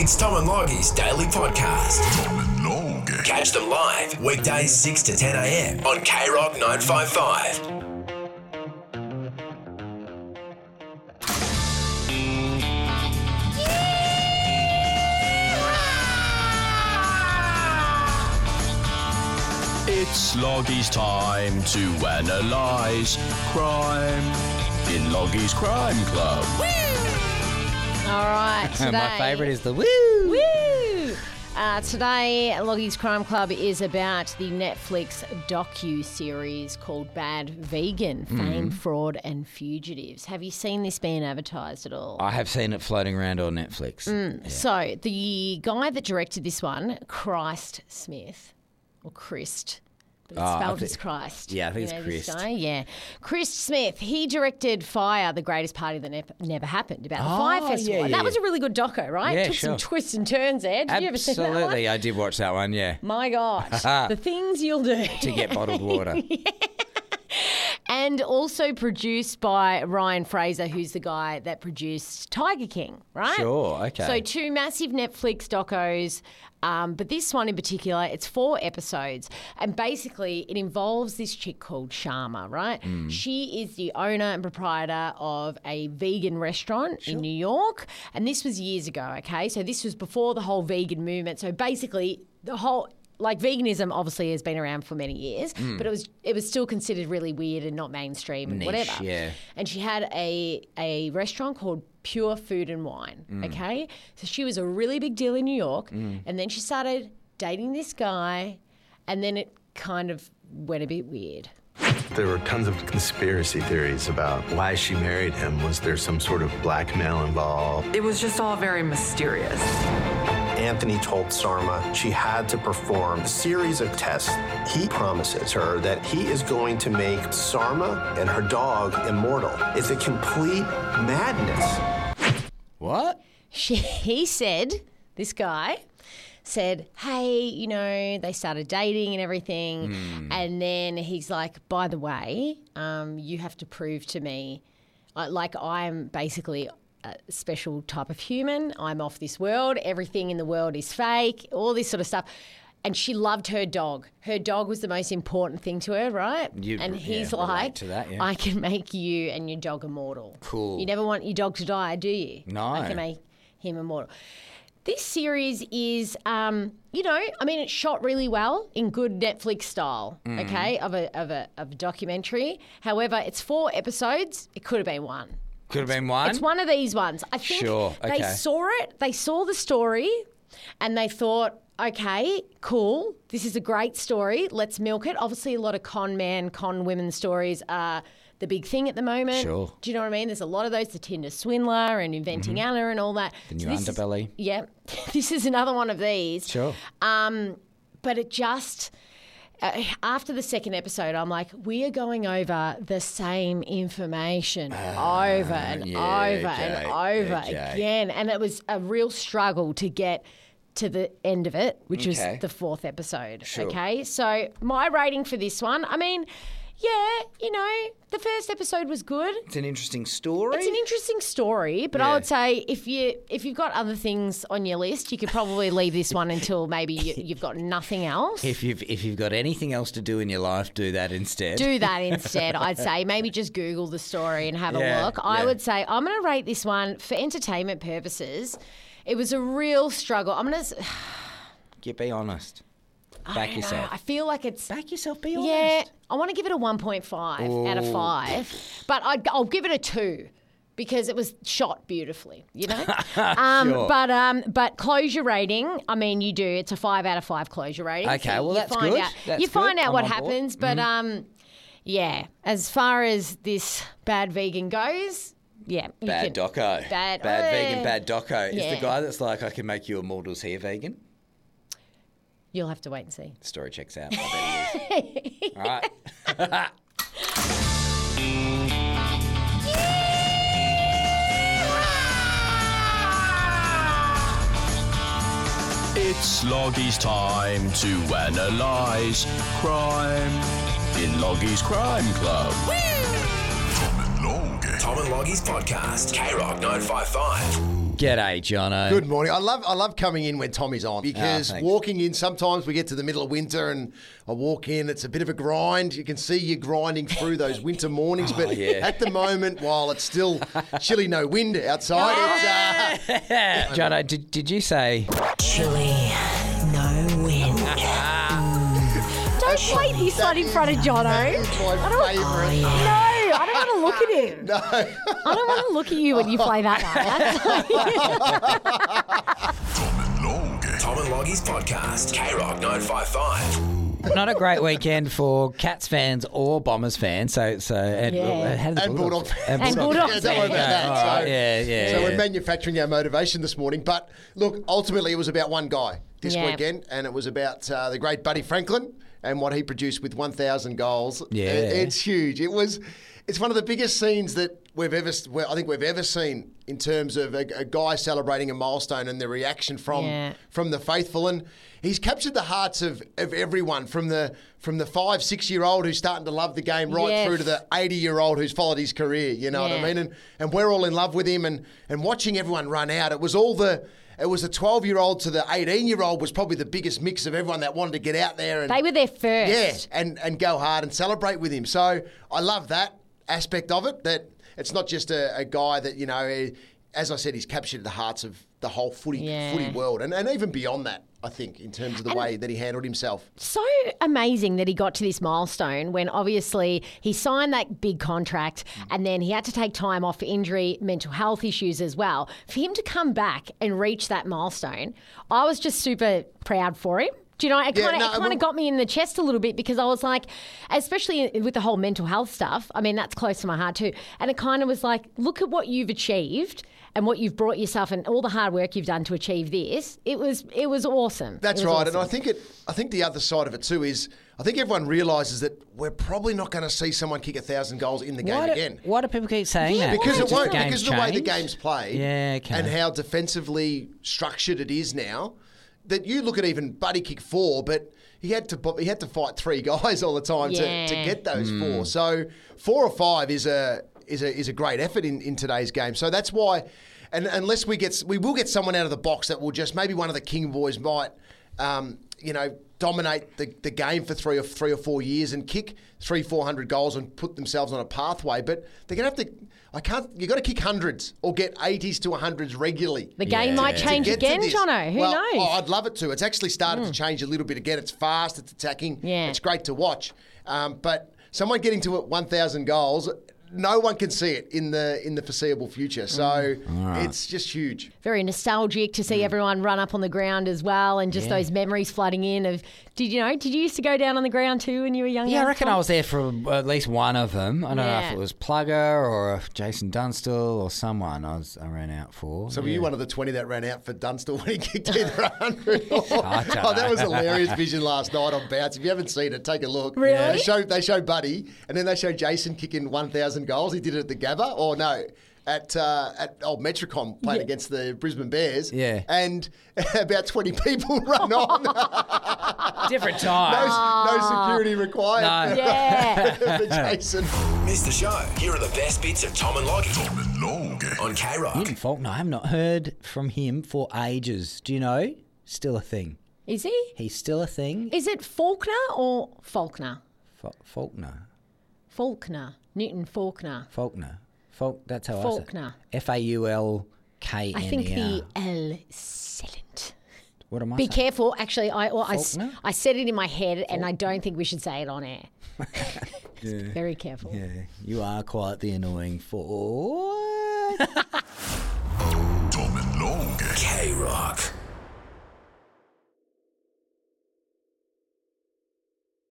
It's Tom and Loggie's daily podcast. Tom and Logie. Catch them live weekdays 6 to 10 a.m. on K-Rock 955. It's Loggie's time to analyse crime in Loggie's Crime Club. All right, today... My favourite is the woo! Woo! Today, Loggie's Crime Club is about the Netflix docu-series called Bad Vegan, Fame, Fraud and Fugitives. Have you seen this being advertised at all? I have seen it floating around on Netflix. Yeah. So, the guy that directed this one, Christ Smith, or Christ, but it's spelled as Christ. Yeah, I think You it's know this Christ. guy? Yeah. Christ Smith, he directed Fire, the greatest party that never happened, about the Fire Festival. yeah, and that yeah. was a really good doco, right? Yeah, Took sure. some twists and turns there. Did you ever see that one? Absolutely, I did watch that one, yeah. My gosh, the things you'll do. To get bottled water. And also produced by Ryan Fraser, who's the guy that produced Tiger King, right? Sure, okay. So 2 massive Netflix docos, but this one in particular, it's 4 episodes. And basically it involves this chick called Sharma, right? She is the owner and proprietor of a vegan restaurant in New York. And this was years ago, okay? So this was before the whole vegan movement. So basically the whole... Like veganism obviously has been around for many years, but it was still considered really weird and not mainstream and Niche, whatever. yeah. And she had a restaurant called Pure Food and Wine, okay? So she was a really big deal in New York, and then she started dating this guy, and then it kind of went a bit weird. There were tons of conspiracy theories about why she married him. Was there some sort of blackmail involved? It was just all very mysterious. Anthony told Sarma she had to perform a series of tests. He promises her that he is going to make Sarma and her dog immortal. It's a complete madness. What? He said, this guy said, hey, you know, they started dating and everything. And then he's like, by the way, you have to prove to me, like I'm basically a special type of human. I'm off this world. Everything in the world is fake, all this sort of stuff. And she loved her dog. Her dog was the most important thing to her, right? And he's like, to that, yeah. I can make you and your dog immortal. Cool. You never want your dog to die, do you? No. I can make him immortal. This series is, you know, I mean, it's shot really well in good Netflix style, okay, of a documentary. However, it's 4 episodes. It could have been 1. Could have been one? It's one of these ones. I think Sure, they okay. saw it, they saw the story, and they thought, okay, cool, this is a great story, let's milk it. Obviously, a lot of con women stories are the big thing at the moment. Sure. Do you know what I mean? There's a lot of those, the Tinder swindler and Inventing Anna and all that. The new this underbelly. Yeah. This is another one of these. Sure. But it just... after the second episode, I'm like, we are going over the same information over and over and over again. And it was a real struggle to get to the end of it, which was the 4th episode. Sure. Okay, so my rating for this one, I mean, yeah, you know, the first episode was good. It's an interesting story. It's an interesting story, but I would say if you've got other things on your list, you could probably leave this one until maybe you've got nothing else. If you've got anything else to do in your life, do that instead. Do that instead, I'd say. Maybe just Google the story and have a look. I yeah. would say I'm going to rate this one for entertainment purposes. It was a real struggle. I'm going to... Be honest. Back yourself. I feel like it's... Back yourself, be honest. Yeah, I want to give it a 1.5 out of 5, but I'll give it a 2 because it was shot beautifully, you know? Sure. But closure rating, I mean, you do. It's a 5 out of 5 closure rating. Okay, well, you that's find good. Out, That's you find good. out I'm what on board. happens, but yeah, as far as this Bad Vegan goes... Yeah. Bad doco. Bad vegan, bad doco. Is yeah. the guy that's like, I can make you immortals here vegan? You'll have to wait and see. The story checks out. I bet he is. All right. It's Loggie's time to analyse crime in Loggie's Crime Club. Tom and Logie. Tom and Loggie's podcast, K-Rock 955. G'day, Jono. Good morning. I love coming in when Tommy's on because thanks. walking in, sometimes we get to the middle of winter and I walk in, it's a bit of a grind. You can see you grinding through those winter mornings, but at the moment, while it's still chilly, no wind outside, it's... Jono, did you say... Chilly, no wind. Don't play this one in front of Jono. It's my favourite. No, I don't want to look at him. No. I don't want to look at you when you play that one. Tom and Loggy's podcast, K-Rock 955. Not a great weekend for Cats fans or Bombers fans. So how did the And Bulldog fans. And Bulldog Yeah, don't worry about that. All right, yeah. So we're manufacturing our motivation this morning. But look, ultimately it was about one guy this Yeah. weekend, and it was about the great Buddy Franklin and what he produced with 1,000 goals. Yeah. It's huge. It's one of the biggest scenes that I think we've ever seen in terms of a guy celebrating a milestone and the reaction from the faithful. And he's captured the hearts of everyone from the 5-6-year-old who's starting to love the game right through to the 80-year-old who's followed his career. You know what I mean? And we're all in love with him. And watching everyone run out, it was the 12-year-old to the 18-year-old was probably the biggest mix of everyone that wanted to get out there. And, They were there first. yeah, and go hard and celebrate with him. So I love that aspect of it, that it's not just a guy that, you know, as I said, he's captured the hearts of the whole footy world and even beyond that, I think, in terms of the way that he handled himself. So amazing that he got to this milestone when obviously he signed that big contract and then he had to take time off for injury, mental health issues as well. For him to come back and reach that milestone, I was just super proud for him. Do you know, it kind of got me in the chest a little bit because I was like, especially with the whole mental health stuff, I mean, that's close to my heart too. And it kind of was like, look at what you've achieved and what you've brought yourself and all the hard work you've done to achieve this. It was awesome. That's right. Awesome. And I think the other side of it too is I think everyone realises that we're probably not going to see someone kick 1,000 goals in the game again. Why do people keep saying that? Because it won't. Because of the way the change? game's played and how defensively structured it is now. That you look at even Buddy kick 4, but he had to fight 3 guys all the time to get those 4. So 4 or 5 is a great effort in today's game. So that's why, and unless we will get someone out of the box that will just maybe one of the King boys might, dominate the game for 3 or 4 years and kick 300-400 goals and put themselves on a pathway. But they're going to have to. You've got to kick hundreds or get 80s to 100s regularly. The game might change again, Jono. Who knows? Oh, I'd love it to. It's actually started to change a little bit again. It's fast. It's attacking. Yeah. It's great to watch. But someone getting to 1,000 goals, no one can see it in the foreseeable future. So it's just huge. Very nostalgic to see everyone run up on the ground as well and just those memories flooding in of, did you used to go down on the ground too when you were younger? Yeah, I reckon I was there for at least one of them. I don't know if it was Plugger or Jason Dunstall or someone I ran out for. So were you one of the 20 that ran out for Dunstall when he kicked either 100? That was hilarious vision last night on Bounce. If you haven't seen it, take a look. Really? They show Buddy and then they show Jason kicking 1,000 goals. He did it at the Gabba, or no, at old Metricon playing against the Brisbane Bears. Yeah. And about 20 people run on. Different times. No security required. No. Yeah. For Jason. Missed the show? Here are the best bits of Tom and Loggy. On K-Rock. Ian Faulkner, I have not heard from him for ages. Do you know? Still a thing. Is he? He's still a thing. Is it Faulkner or Faulkner? Faulkner. Faulkner. Newton Faulkner. Faulkner. That's how Faulkner. I say it. Faulkner. I think the L is silent. What am I Be saying? careful. Actually, I said it in my head and I Faulkner? don't think we should say it on air. Very careful. Yeah, you are quite the annoying for. K-Rock.